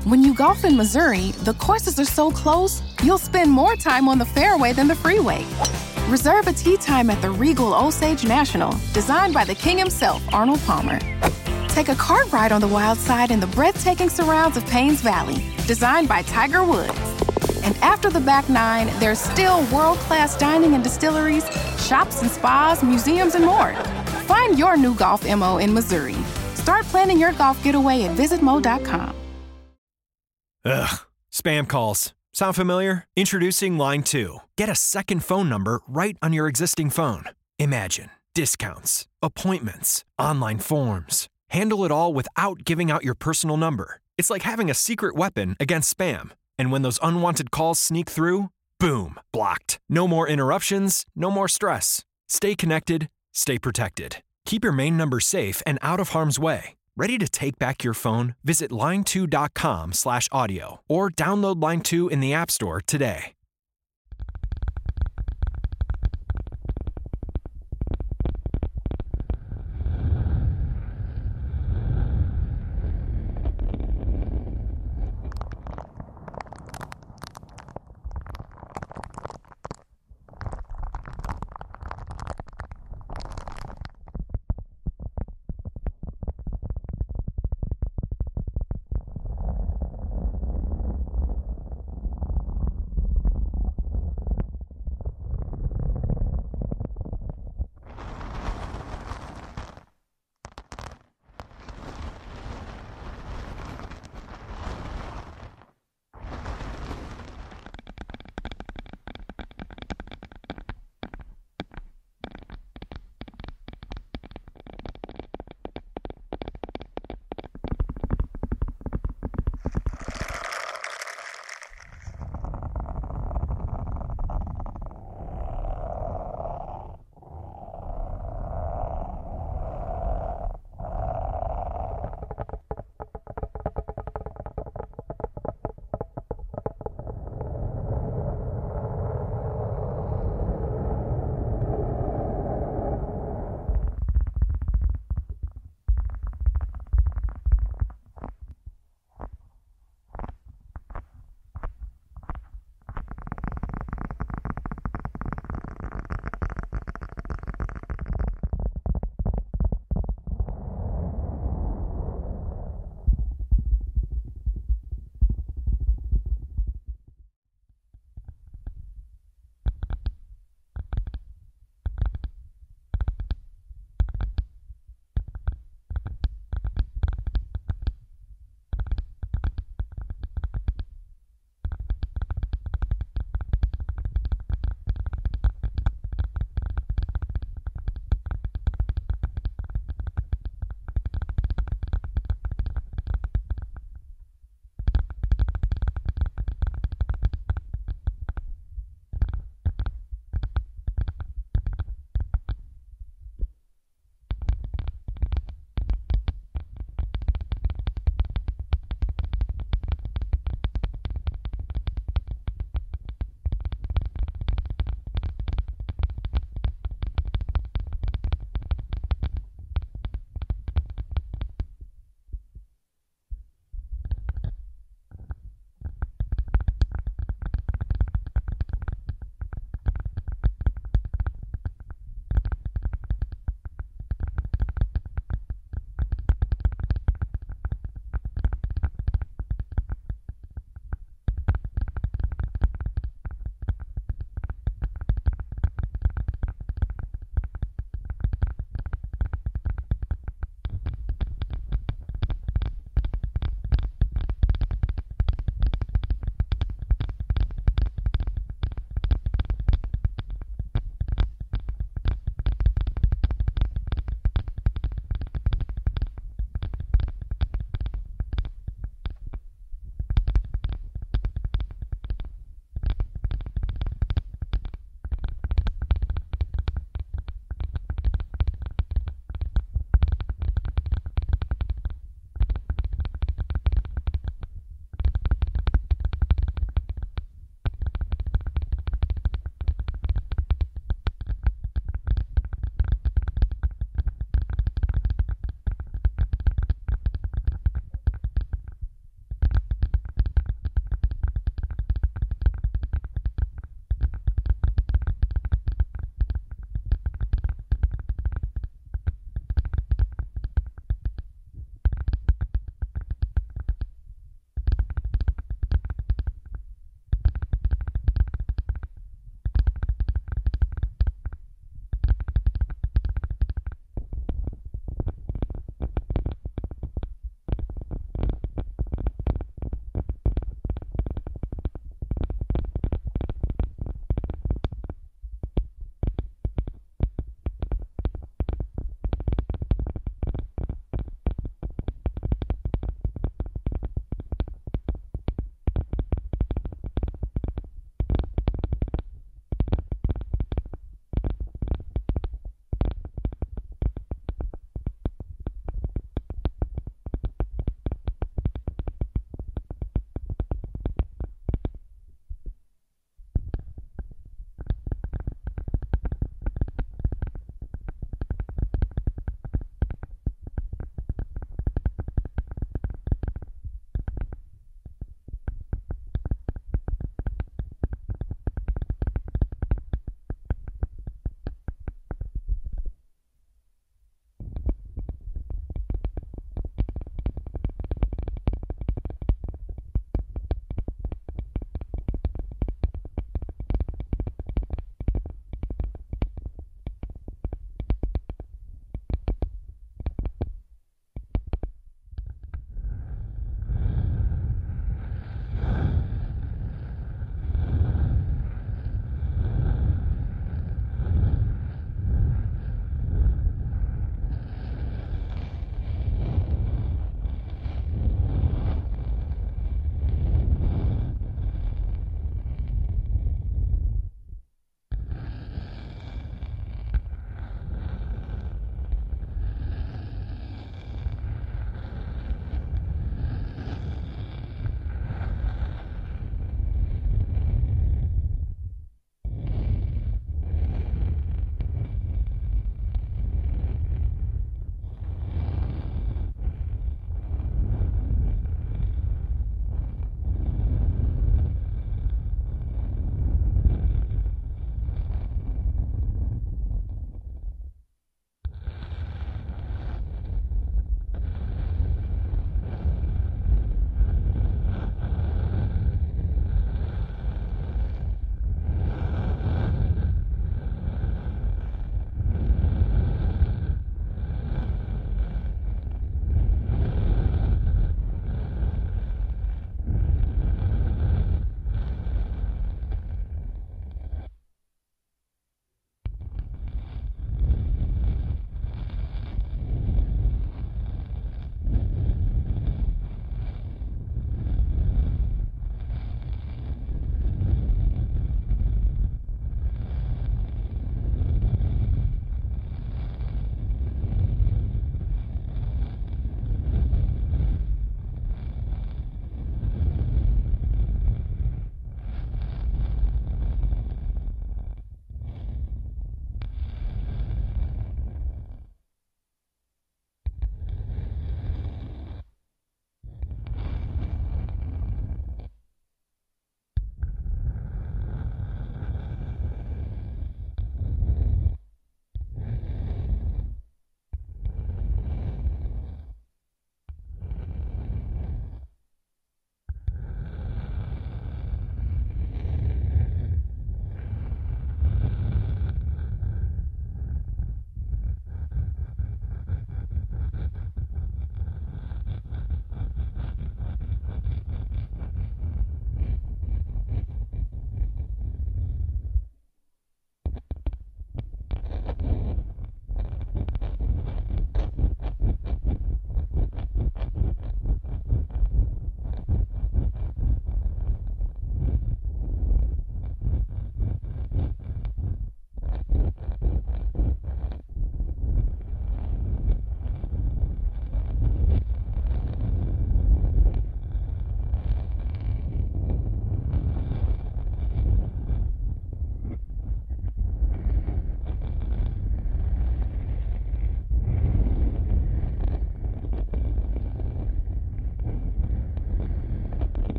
When you golf in Missouri, the courses are so close, you'll spend more time on the fairway than the freeway. Reserve a tee time at the Regal Osage National, designed by the king himself, Arnold Palmer. Take a cart ride on the wild side in the breathtaking surrounds of Paynes Valley, designed by Tiger Woods. And after the back nine, there's still world-class dining and distilleries, shops and spas, museums, and more. Find your new golf MO in Missouri. Start planning your golf getaway at visitmo.com. Ugh, spam calls. Sound familiar? Introducing Line 2. Get a second phone number right on your existing phone. Imagine discounts, appointments, online forms. Handle it all without giving out your personal number. It's like having a secret weapon against spam. And when those unwanted calls sneak through, boom, blocked. No more interruptions, no more stress. Stay connected, stay protected. Keep your main number safe and out of harm's way. Ready to take back your phone? Visit line2.com/audio or download Line 2 in the App Store today.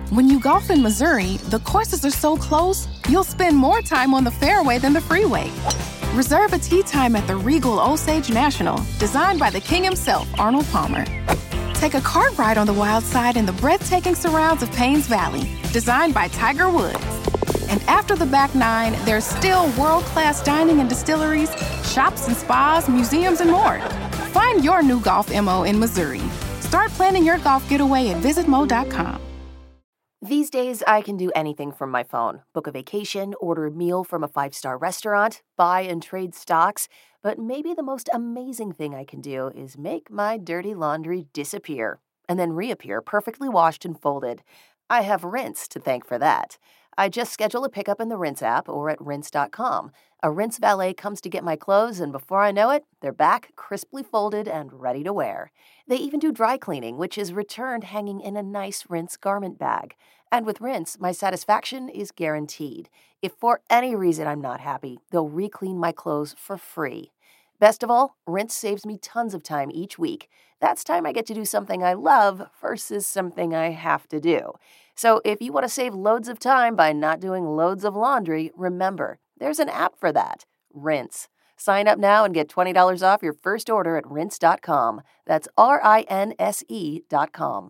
When you golf in Missouri, the courses are so close, you'll spend more time on the fairway than the freeway. Reserve a tee time at the Regal Osage National, designed by the king himself, Arnold Palmer. Take a cart ride on the wild side in the breathtaking surrounds of Paynes Valley, designed by Tiger Woods. And after the back nine, there's still world-class dining and distilleries, shops and spas, museums, and more. Find your new golf MO in Missouri. Start planning your golf getaway at visitmo.com. These days, I can do anything from my phone. Book a vacation, order a meal from a 5-star restaurant, buy and trade stocks. But maybe the most amazing thing I can do is make my dirty laundry disappear and then reappear perfectly washed and folded. I have Rinse to thank for that. I just schedule a pickup in the Rinse app or at rinse.com. A Rinse valet comes to get my clothes, and before I know it, they're back, crisply folded and ready to wear. They even do dry cleaning, which is returned hanging in a nice Rinse garment bag. And with Rinse, my satisfaction is guaranteed. If for any reason I'm not happy, they'll re-clean my clothes for free. Best of all, Rinse saves me tons of time each week. That's time I get to do something I love versus something I have to do. So if you want to save loads of time by not doing loads of laundry, remember, there's an app for that, Rinse. Sign up now and get $20 off your first order at rinse.com. That's RINSE.com.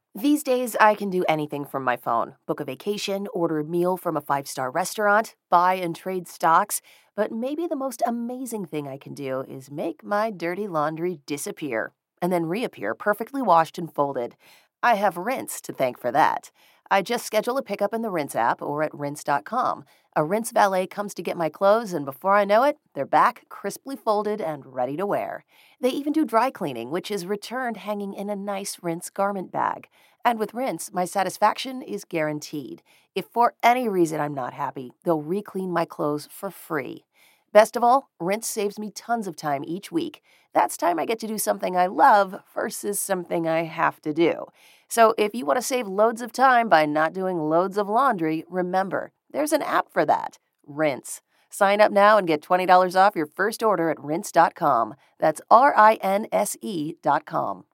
These days, I can do anything from my phone. Book a vacation, order a meal from a 5-star restaurant, buy and trade stocks. But maybe the most amazing thing I can do is make my dirty laundry disappear and then reappear perfectly washed and folded. I have Rinse to thank for that. I just schedule a pickup in the Rinse app or at rinse.com. A Rinse valet comes to get my clothes, and before I know it, they're back, crisply folded and ready to wear. They even do dry cleaning, which is returned hanging in a nice Rinse garment bag. And with Rinse, my satisfaction is guaranteed. If for any reason I'm not happy, they'll re-clean my clothes for free. Best of all, Rinse saves me tons of time each week. That's time I get to do something I love versus something I have to do. So if you want to save loads of time by not doing loads of laundry, remember, there's an app for that, Rinse. Sign up now and get $20 off your first order at rinse.com. That's RINSE.com.